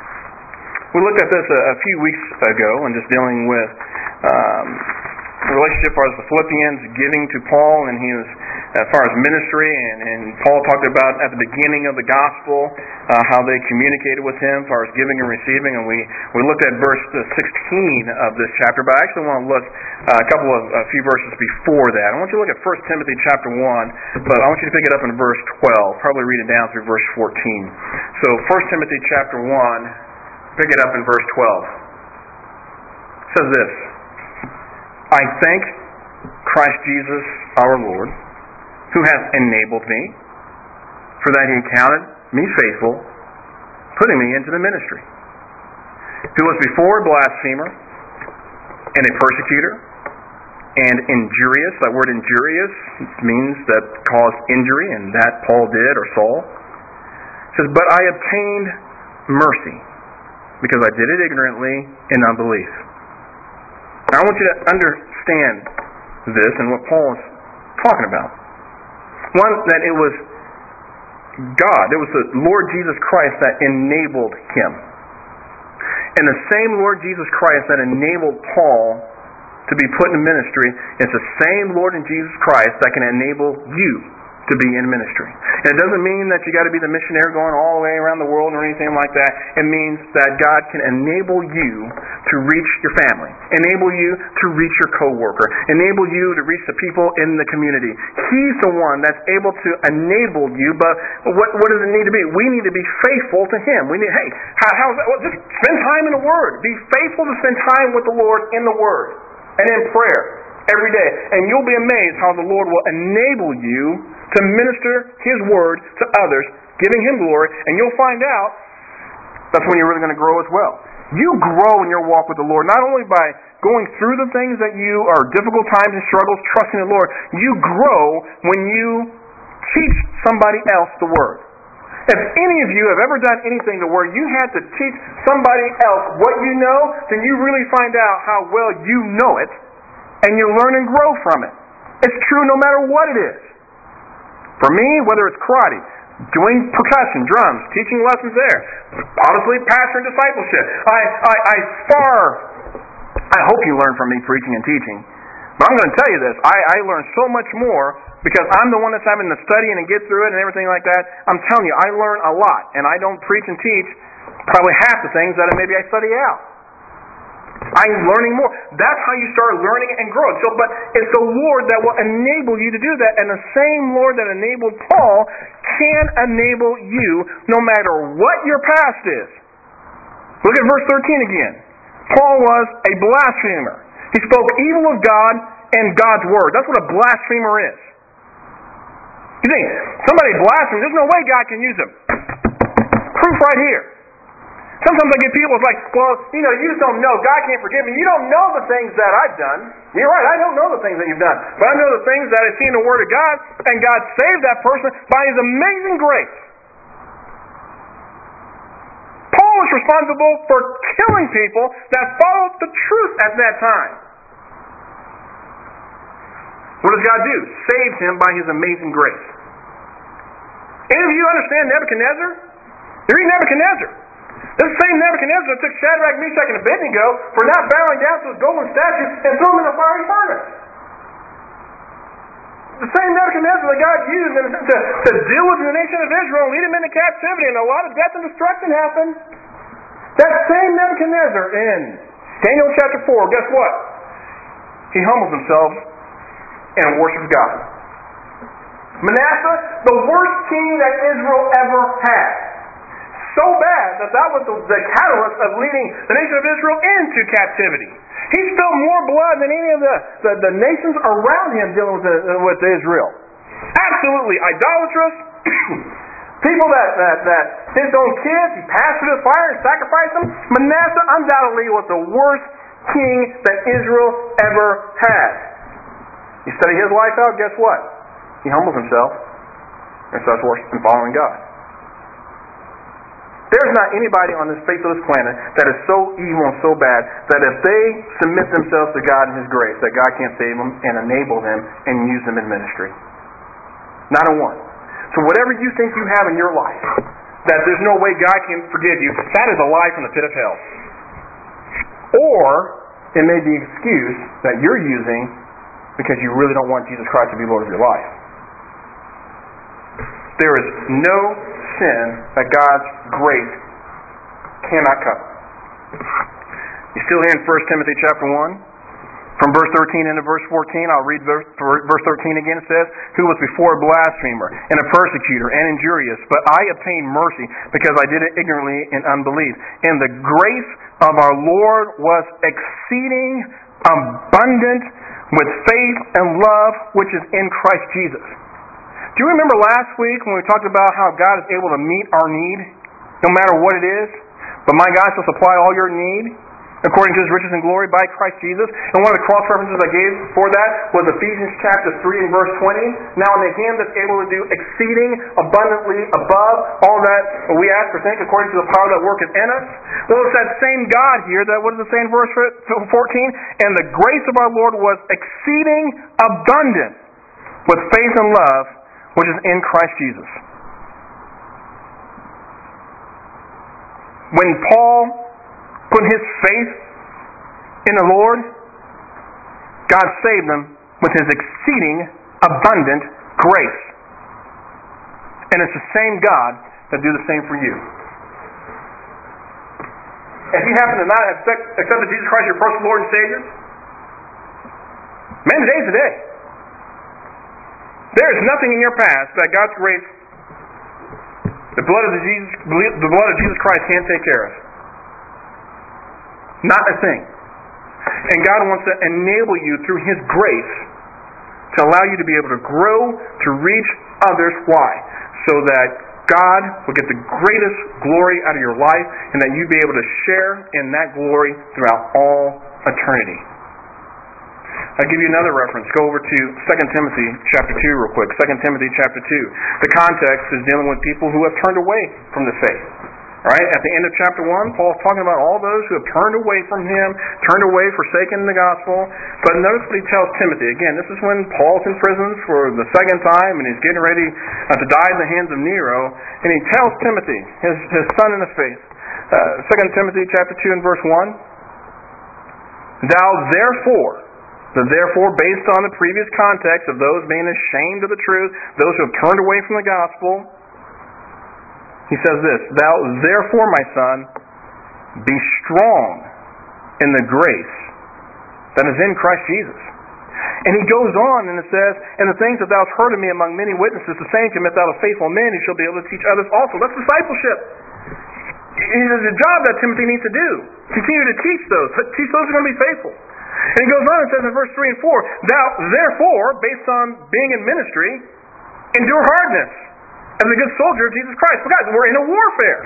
We looked at this a, a few weeks ago and just dealing with um, the relationship as far as the Philippians giving to Paul, and he was as far as ministry, and, and Paul talked about at the beginning of the gospel uh, how they communicated with him as far as giving and receiving, and we, we looked at verse sixteen of this chapter, but I actually want to look uh, a couple of a few verses before that. I want you to look at First Timothy chapter one, but I want you to pick it up in verse twelve, probably read it down through verse fourteen. So First Timothy chapter one, pick it up in verse twelve. It says this: I thank Christ Jesus our Lord, who hath enabled me, for that he counted me faithful, putting me into the ministry, who was before a blasphemer, and a persecutor, and injurious. That word injurious means that caused injury, and that Paul did, or Saul. It says, but I obtained mercy, because I did it ignorantly in unbelief. Now I want you to understand this and what Paul is talking about. One, that it was God, it was the Lord Jesus Christ that enabled him. And the same Lord Jesus Christ that enabled Paul to be put in ministry is the same Lord and Jesus Christ that can enable you to be in ministry. And it doesn't mean that you got to be the missionary going all the way around the world or anything like that. It means that God can enable you to reach your family, enable you to reach your coworker, enable you to reach the people in the community. He's the one that's able to enable you, but what, what does it need to be? We need to be faithful to Him. We need, hey, how, how's that? Well, just spend time in the Word. Be faithful to spend time with the Lord in the Word and in prayer every day. And you'll be amazed how the Lord will enable you to minister His Word to others, giving Him glory, and you'll find out that's when you're really going to grow as well. You grow in your walk with the Lord, not only by going through the things that you are difficult times and struggles, trusting the Lord. You grow when you teach somebody else the Word. If any of you have ever done anything to where you had to teach somebody else what you know, then you really find out how well you know it, and you learn and grow from it. It's true no matter what it is. For me, whether it's karate, doing percussion, drums, teaching lessons there, honestly, pastor and discipleship, I, I, I far, I hope you learn from me preaching and teaching, but I'm going to tell you this, I, I learn so much more because I'm the one that's having to study and get through it and everything like that. I'm telling you, I learn a lot, and I don't preach and teach probably half the things that maybe I study out. I'm learning more. That's how you start learning and growing. So, but it's the Lord that will enable you to do that. And the same Lord that enabled Paul can enable you no matter what your past is. Look at verse thirteen again. Paul was a blasphemer. He spoke evil of God and God's Word. That's what a blasphemer is. You think, somebody blasphemes, there's no way God can use them. Proof right here. Sometimes I get people, it's like, well, you know, you don't know. God can't forgive me. You don't know the things that I've done. You're right, I don't know the things that you've done. But I know the things that I see in the Word of God, and God saved that person by His amazing grace. Paul was responsible for killing people that followed the truth at that time. What does God do? Saves him by His amazing grace. Any of you understand Nebuchadnezzar? You read Nebuchadnezzar. This same Nebuchadnezzar that took Shadrach, Meshach, and Abednego for not bowing down to his golden statue and threw them in the fiery furnace. The same Nebuchadnezzar that God used to, to deal with the nation of Israel and lead them into captivity, and a lot of death and destruction happened. That same Nebuchadnezzar in Daniel chapter four, guess what? He humbles himself and worships God. Manasseh, the worst king that Israel ever had. So bad that that was the, the catalyst of leading the nation of Israel into captivity. He spilled more blood than any of the, the, the nations around him dealing with, the, with Israel. Absolutely idolatrous. People that, that, that his own kids, he passed through the fire and sacrificed them. Manasseh undoubtedly was the worst king that Israel ever had. You study his life out, guess what? He humbles himself and starts worshiping and following God. There's not anybody on this face of this planet that is so evil and so bad that if they submit themselves to God and His grace, that God can't save them and enable them and use them in ministry. Not a one. So whatever you think you have in your life, that there's no way God can forgive you, that is a lie from the pit of hell. Or it may be an excuse that you're using because you really don't want Jesus Christ to be Lord of your life. There is no sin that God's grace cannot cover. You still here in First Timothy chapter one? From verse thirteen into verse fourteen, I'll read verse, verse thirteen again. It says, "Who was before a blasphemer and a persecutor and injurious, but I obtained mercy because I did it ignorantly in unbelief. And the grace of our Lord was exceeding abundant with faith and love which is in Christ Jesus." Do you remember last week when we talked about how God is able to meet our need, no matter what it is? But my God shall supply all your need according to His riches and glory by Christ Jesus. And one of the cross references I gave for that was Ephesians chapter three and verse twenty. Now unto Him that's able to do exceeding abundantly above all that we ask or think according to the power that worketh in us. Well, it's that same God here that, what does it say in verse fourteen? And the grace of our Lord was exceeding abundant with faith and love which is in Christ Jesus. When Paul put his faith in the Lord, God saved him with His exceeding abundant grace. And it's the same God that do the same for you. If you happen to not have accepted Jesus Christ your personal Lord and Savior, man, today's the day. There is nothing in your past that God's grace, the blood of the Jesus, the blood of Jesus Christ can't take care of. Not a thing. And God wants to enable you through His grace to allow you to be able to grow, to reach others. Why? So that God will get the greatest glory out of your life, and that you be able to share in that glory throughout all eternity. I'll give you another reference. Go over to Second Timothy chapter two real quick. Second Timothy chapter two. The context is dealing with people who have turned away from the faith. All right? At the end of chapter one, Paul's talking about all those who have turned away from him, turned away, forsaken the gospel. But notice what he tells Timothy. Again, this is when Paul's in prison for the second time, and he's getting ready uh, to die in the hands of Nero. And he tells Timothy, his, his son in the faith, uh, Second Timothy chapter two and verse one, Thou therefore... So therefore, based on the previous context of those being ashamed of the truth, those who have turned away from the gospel, he says this, Thou therefore, my son, be strong in the grace that is in Christ Jesus. And he goes on and it says, And the things that thou hast heard of me among many witnesses, the same commit thou to faithful men who shall be able to teach others also. That's discipleship. It is a job that Timothy needs to do. Continue to teach those. Teach those who are going to be faithful. And he goes on and says in verse three and four, Thou therefore, based on being in ministry, endure hardness as a good soldier of Jesus Christ. For guys, we're in a warfare.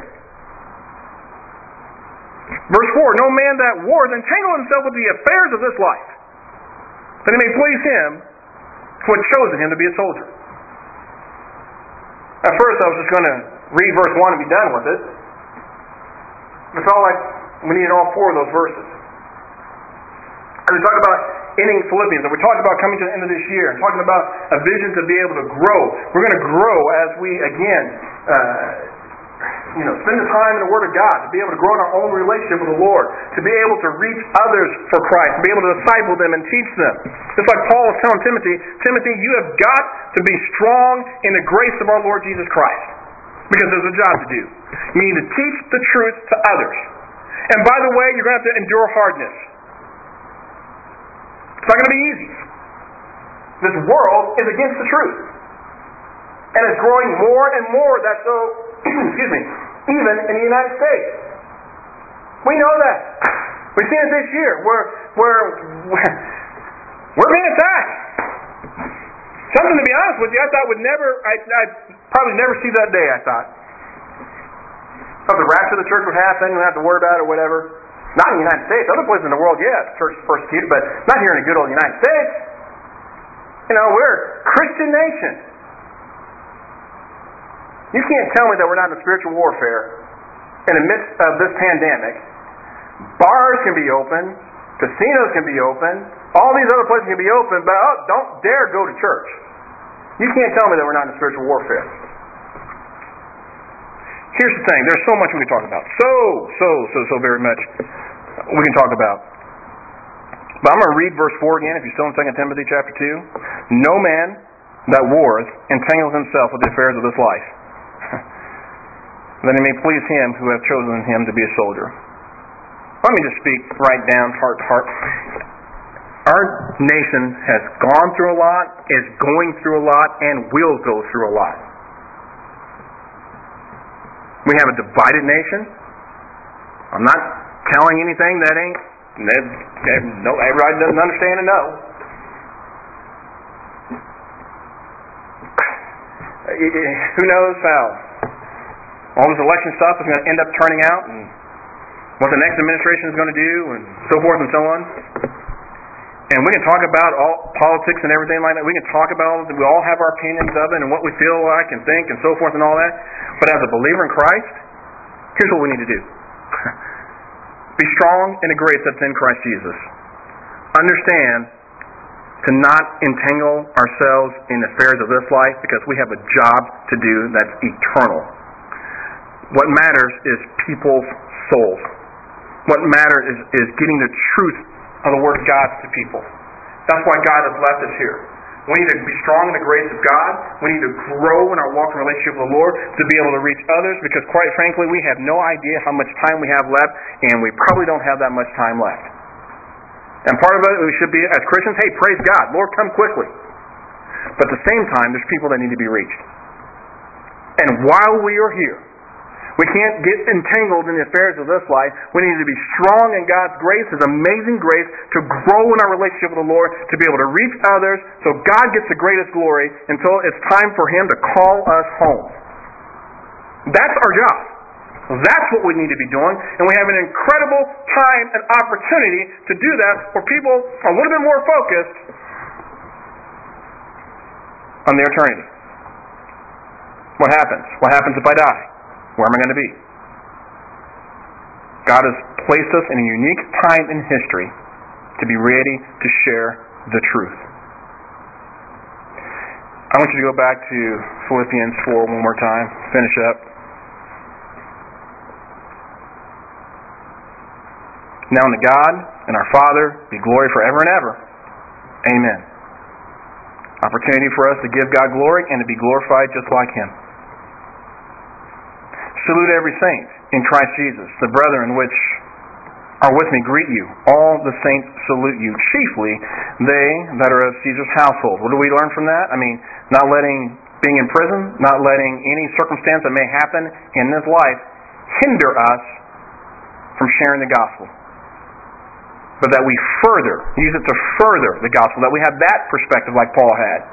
Verse four, No man that wars entangle himself with the affairs of this life, that he may please him who had chosen him to be a soldier. At first I was just going to read verse one and be done with it. It's all like we needed all four of those verses. And we talk about ending Philippians, and we talked about coming to the end of this year, and talking about a vision to be able to grow. We're going to grow as we, again, uh, you know, spend the time in the Word of God, to be able to grow in our own relationship with the Lord, to be able to reach others for Christ, to be able to disciple them and teach them. Just like Paul was telling Timothy, Timothy, you have got to be strong in the grace of our Lord Jesus Christ, because there's a job to do. You need to teach the truth to others. And by the way, you're going to have to endure hardness. It's not going to be easy. This world is against the truth. And it's growing more and more that so, excuse me, even in the United States. We know that. We've seen it this year where, where, where we're being attacked. Something, to be honest with you, I thought would never, I, I'd probably never see that day, I thought. Thought the rapture of the church would happen, we don't have to worry about it or whatever. Not in the United States. Other places in the world, yeah, the church is persecuted, but not here in the good old United States. You know, we're a Christian nation. You can't tell me that we're not in spiritual warfare in the midst of this pandemic. Bars can be open, casinos can be open, all these other places can be open, but oh, don't dare go to church. You can't tell me that we're not in spiritual warfare. Here's the thing, there's so much we can talk about. So, so, so, so very much we can talk about. But I'm going to read verse four again, if you're still in Second Timothy chapter two. No man that warreth entangles himself with the affairs of this life, that he may please him who hath chosen him to be a soldier. Let me just speak right down, heart to heart. Our nation has gone through a lot, is going through a lot, and will go through a lot. We have a divided nation. I'm not telling anything that ain't, that, that no, everybody doesn't understand and know. Who knows how all this election stuff is going to end up turning out, and what the next administration is going to do, and so forth and so on. And we can talk about all politics and everything like that. We can talk about it. We all have our opinions of it and what we feel like and think and so forth and all that. But as a believer in Christ, here's what we need to do. Be strong in the grace that's in Christ Jesus. Understand to not entangle ourselves in the affairs of this life, because we have a job to do that's eternal. What matters is people's souls. What matters is, is getting the truth of the Word of God to people. That's why God has left us here. We need to be strong in the grace of God. We need to grow in our walk and relationship with the Lord to be able to reach others, because quite frankly, we have no idea how much time we have left, and we probably don't have that much time left. And part of it, we should be, as Christians, hey, praise God, Lord, come quickly. But at the same time, there's people that need to be reached. And while we are here, we can't get entangled in the affairs of this life. We need to be strong in God's grace, His amazing grace, to grow in our relationship with the Lord, to be able to reach others, so God gets the greatest glory until it's time for Him to call us home. That's our job. That's what we need to be doing. And we have an incredible time and opportunity to do that, where people are a little bit more focused on their eternity. What happens? What happens if I die? Where am I going to be? God has placed us in a unique time in history to be ready to share the truth. I want you to go back to Philippians four one more time. Finish up. Now unto God and our Father be glory forever and ever. Amen. Opportunity for us to give God glory and to be glorified just like Him. Salute every saint in Christ Jesus. The brethren which are with me greet you. All the saints salute you. Chiefly they that are of Caesar's household. What do we learn from that? I mean, not letting being in prison, not letting any circumstance that may happen in this life hinder us from sharing the gospel. But that we further, use it to further the gospel. That we have that perspective like Paul had.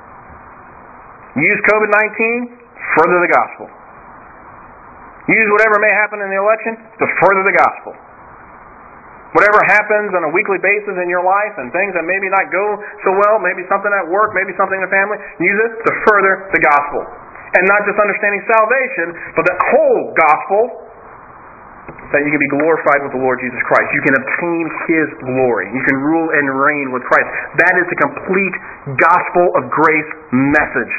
Use covid nineteen, further the gospel. Use whatever may happen in the election to further the gospel. Whatever happens on a weekly basis in your life and things that maybe not go so well, maybe something at work, maybe something in the family, use it to further the gospel. And not just understanding salvation, but the whole gospel, that you can be glorified with the Lord Jesus Christ. You can obtain His glory. You can rule and reign with Christ. That is the complete gospel of grace message.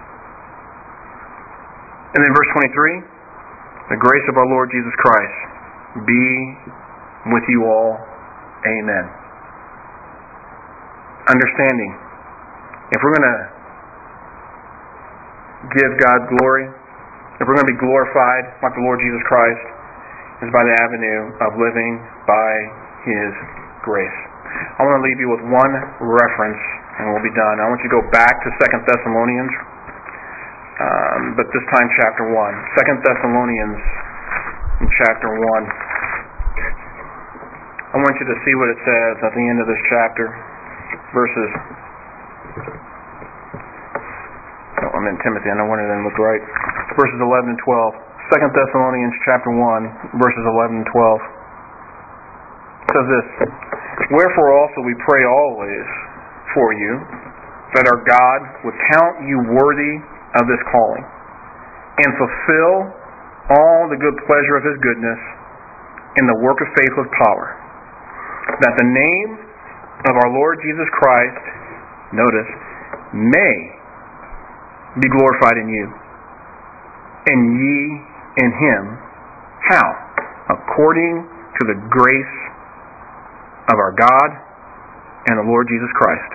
And then verse twenty-three, the grace of our Lord Jesus Christ be with you all. Amen. Understanding, if we're going to give God glory, if we're going to be glorified like the Lord Jesus Christ, is by the avenue of living by His grace. I want to leave you with one reference, and we'll be done. I want you to go back to Second Thessalonians. Um, but this time chapter one. Second Thessalonians in chapter one. I want you to see what it says at the end of this chapter. Verses... Oh, I'm in Timothy. I know when it didn't look right. Verses eleven and twelve. Second Thessalonians chapter one, verses eleven and twelve. It says this, wherefore also we pray always for you, that our God would count you worthy of this calling, and fulfill all the good pleasure of His goodness in the work of faith with power, that the name of our Lord Jesus Christ, notice, may be glorified in you, and ye in Him. How? According to the grace of our God and the Lord Jesus Christ.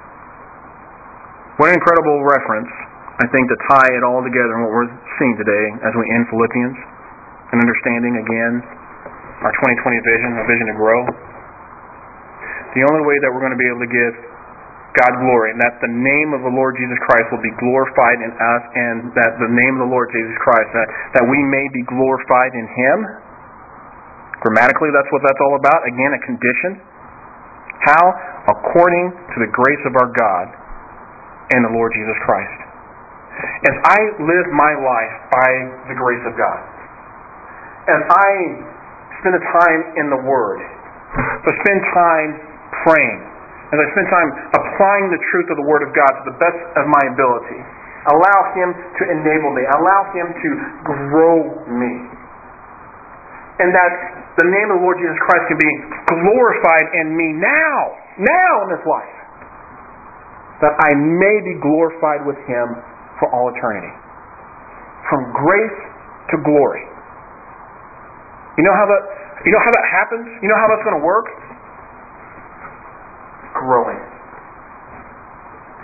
What an incredible reference, I think, to tie it all together in what we're seeing today as we end Philippians, and understanding again our twenty twenty vision, a vision to grow. The only way that we're going to be able to give God glory, and that the name of the Lord Jesus Christ will be glorified in us, and that the name of the Lord Jesus Christ, that, that we may be glorified in Him. Grammatically, that's what that's all about. Again, a condition. How? According to the grace of our God and the Lord Jesus Christ. As I live my life by the grace of God, as I spend a time in the Word, as I spend time praying, as I spend time applying the truth of the Word of God to the best of my ability, allow Him to enable me, allow Him to grow me, and that the name of the Lord Jesus Christ can be glorified in me now, now in this life, that I may be glorified with Him for all eternity. From grace to glory. You know how that you know how that happens? You know how that's going to work? Growing.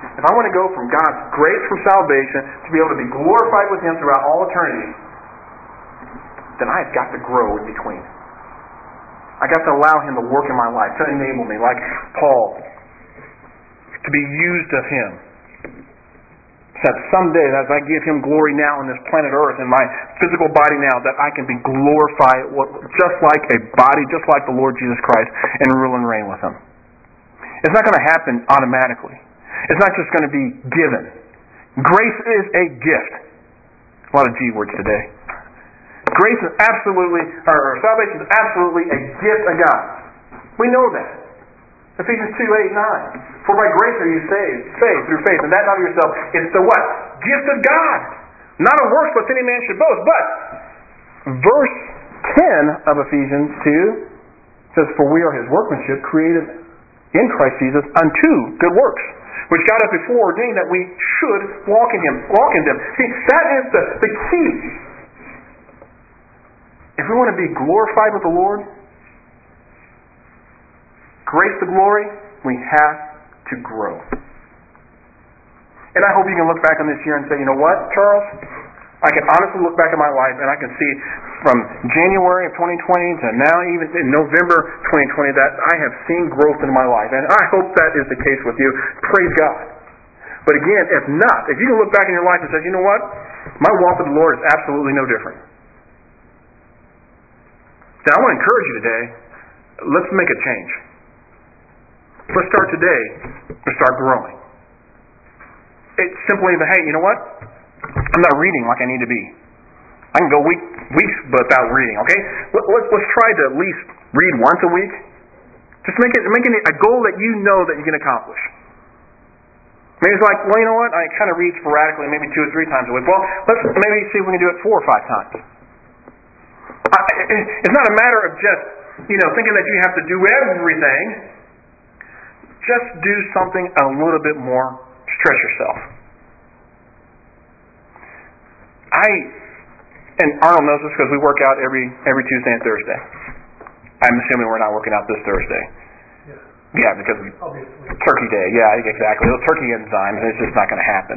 if I want to go from God's grace from salvation to be able to be glorified with Him throughout all eternity, then I've got to grow in between. I've got to allow Him to work in my life, to enable me, like Paul, to be used of Him. So that someday, as I give Him glory now on this planet Earth, in my physical body now, that I can be glorified just like a body, just like the Lord Jesus Christ, and rule and reign with Him. It's not going to happen automatically. It's not just going to be given. Grace is a gift. A lot of G words today. Grace is absolutely, or salvation is absolutely a gift of God. We know that. Ephesians two, eight, nine. For by grace are you saved, saved through faith, and that not of yourself. It's the what? Gift of God. Not of works, lest any man should boast. But verse ten of Ephesians two says, for we are His workmanship, created in Christ Jesus unto good works, which God hath before ordained that we should walk in Him. Walk in them. See, that is the, the key. If we want to be glorified with the Lord, grace to glory, we have to grow. And I hope you can look back on this year and say, you know what, Charles? I can honestly look back at my life and I can see from January of twenty twenty to now even in November twenty twenty that I have seen growth in my life. And I hope that is the case with you. Praise God. But again, if not, if you can look back in your life and say, you know what? My walk with the Lord is absolutely no different. Now I want to encourage you today, let's make a change. Let's start today to start growing. It's simply the, hey, you know what? I'm not reading like I need to be. I can go week, weeks without reading, okay? Let, let's, let's try to at least read once a week. Just make it, make it a goal that you know that you can accomplish. Maybe it's like, well, you know what? I kind of read sporadically, maybe two or three times a week. Well, let's maybe see if we can do it four or five times. It's not a matter of just, you know, thinking that you have to do everything. Just do something a little bit more. Stretch yourself. I, and Arnold knows this because we work out every every Tuesday and Thursday. I'm assuming we're not working out this Thursday. Yeah, yeah because of Turkey Day. Yeah, exactly. Those turkey enzymes, it's just not going to happen.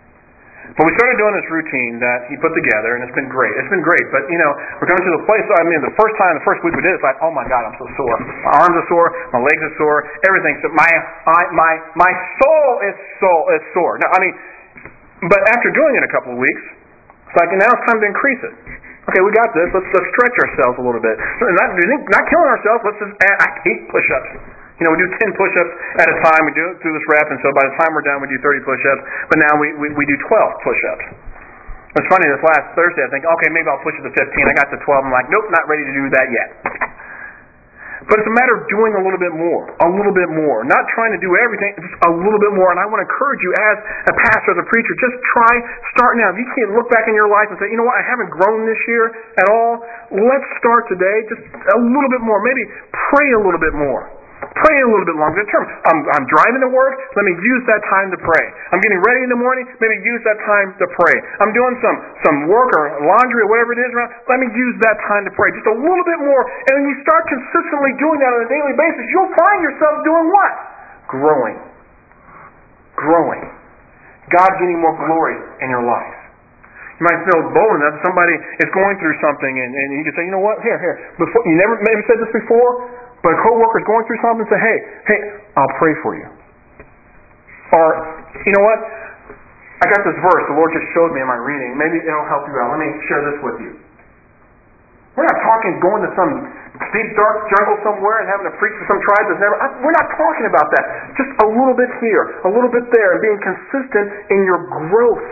But we started doing this routine that he put together, and it's been great. It's been great. But, you know, we're going to the place, I mean, the first time, the first week we did it, it's like, oh my God, I'm so sore. My arms are sore, my legs are sore, everything. So my I, my my soul is, soul is sore. Now, I mean, but after doing it a couple of weeks, it's like, now it's time to increase it. Okay, we got this. Let's, let's stretch ourselves a little bit. Not, not killing ourselves. Let's just add, I hate push-ups. You know, we do ten push-ups at a time. We do it through this rep, and so by the time we're done, we do thirty push-ups. But now we, we, we do twelve push-ups. It's funny, this last Thursday, I think, okay, maybe I'll push it to fifteen. I got to twelve. I'm like, nope, not ready to do that yet. But it's a matter of doing a little bit more, a little bit more. Not trying to do everything, just a little bit more. And I want to encourage you as a pastor, as a preacher, just try, start now. If you can't look back in your life and say, you know what, I haven't grown this year at all, let's start today, just a little bit more. Maybe pray a little bit more. Pray a little bit longer. Term, I'm, I'm driving to work. Let me use that time to pray. I'm getting ready in the morning. Maybe use that time to pray. I'm doing some, some work or laundry or whatever it is around. Let me use that time to pray. Just a little bit more. And when you start consistently doing that on a daily basis, you'll find yourself doing what? Growing. Growing. God getting more glory in your life. You might feel bold enough. Somebody is going through something, and, and you can say, you know what? Here, here. Before, you never maybe said this before. But a coworker is going through something, say, hey, hey, I'll pray for you. Or, you know what? I got this verse the Lord just showed me in my reading. Maybe it'll help you out. Let me share this with you. We're not talking going to some deep, dark jungle somewhere and having to preach to some tribe that's never... I, we're not talking about that. Just a little bit here, a little bit there, and being consistent in your growth.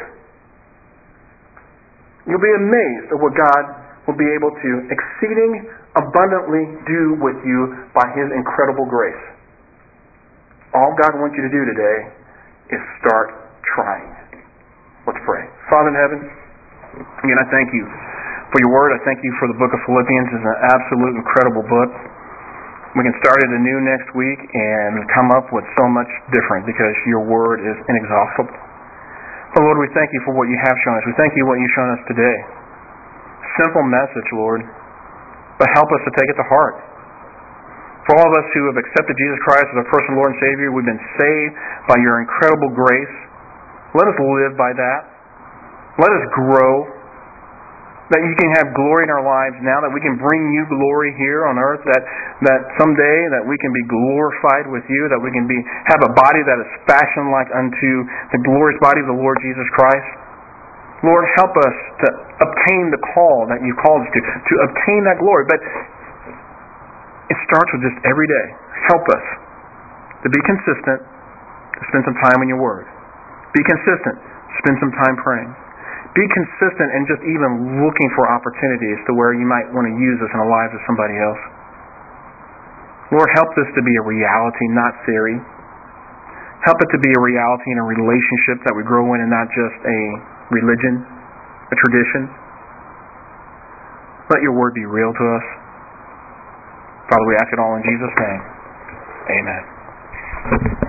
You'll be amazed at what God will be able to exceeding abundantly do with you by His incredible grace. All God wants you to do today is start trying. Let's pray. Father in heaven, again, I thank you for your word. I thank you for the book of Philippians. It's an absolute incredible book. We can start it anew next week and come up with so much different because your word is inexhaustible. Oh Lord, we thank you for what you have shown us. We thank you for what you've shown us today. Simple message, Lord. But help us to take it to heart. For all of us who have accepted Jesus Christ as our personal Lord and Savior, we've been saved by your incredible grace. Let us live by that. Let us grow. That you can have glory in our lives now, that we can bring you glory here on earth, that that someday that we can be glorified with you, that we can be have a body that is fashioned like unto the glorious body of the Lord Jesus Christ. Lord, help us to obtain the call that you called us to, to obtain that glory. But it starts with just every day. Help us to be consistent, to spend some time in your Word. Be consistent, spend some time praying. Be consistent in just even looking for opportunities to where you might want to use this in the lives of somebody else. Lord, help this to be a reality, not theory. Help it to be a reality in a relationship that we grow in and not just a religion, a tradition. Let your word be real to us. Father, we ask it all in Jesus' name. Amen.